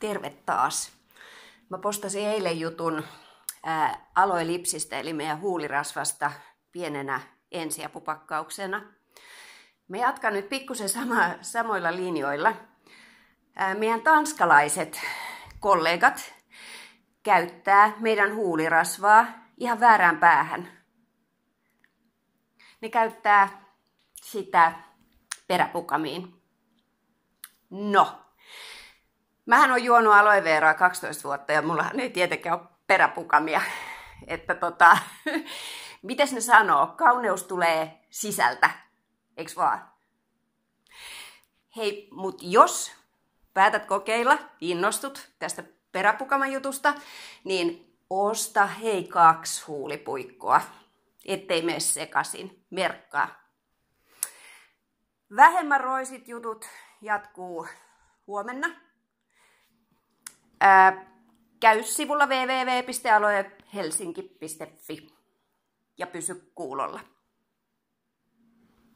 Terve taas. Mä postasin eilen jutun Aloe Lipsistä, eli meidän huulirasvasta pienenä ensiapupakkauksena. Mä jatkan nyt pikkusen samoilla linjoilla. Meidän tanskalaiset kollegat käyttää meidän huulirasvaa ihan väärään päähän. Ne käyttää sitä peräpukamiin. No, mähän on juonut aloe veraa 12 vuotta ja mullahan ei tietenkään ole peräpukamia. Että mites ne sanoo? Kauneus tulee sisältä, eiks vaan? Hei, mut jos päätät kokeilla, innostut tästä peräpukaman jutusta, niin osta 2 huulipuikkoa, ettei mene sekaisin. Merkkaa. Vähemmän roisit jutut jatkuu huomenna. Käy sivulla www.aloehelsinki.fi ja pysy kuulolla.